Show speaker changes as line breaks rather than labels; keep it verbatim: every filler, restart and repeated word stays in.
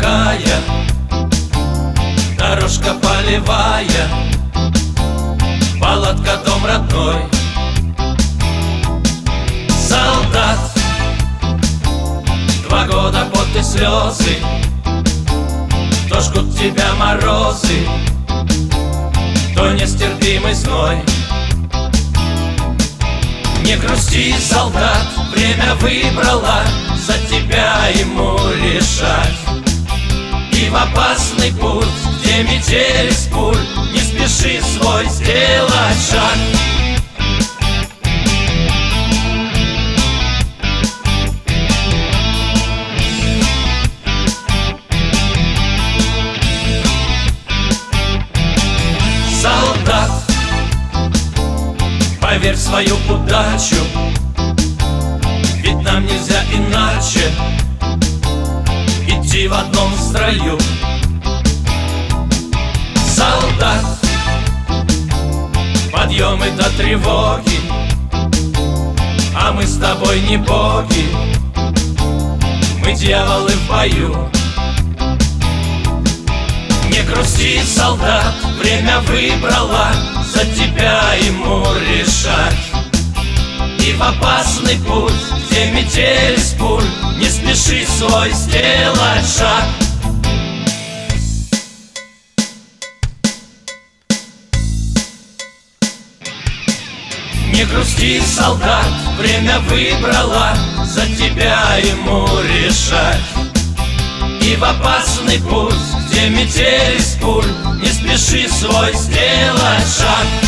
такая, дорожка полевая, палатка, дом родной. Солдат, два года пот и слезы, то жгут тебя морозы, то нестерпимый зной. Не грусти, солдат, время выбрало за тебя ему решать. И в опасный путь, где метель из пуль, не спеши свой сделать шаг. Солдат, поверь в свою удачу, ведь нам нельзя иначе идти в одном строю. Солдат, подъемы до тревоги, а мы с тобой не боги, мы дьяволы в бою. Не грусти, солдат, время выбрало за тебя ему решать. И в опасный путь, где метель из пуль, не спеши свой сделать шаг. Не грусти, солдат, время выбрало за тебя ему решать. И в опасный путь, где метель из пуль, не спеши свой сделать шаг.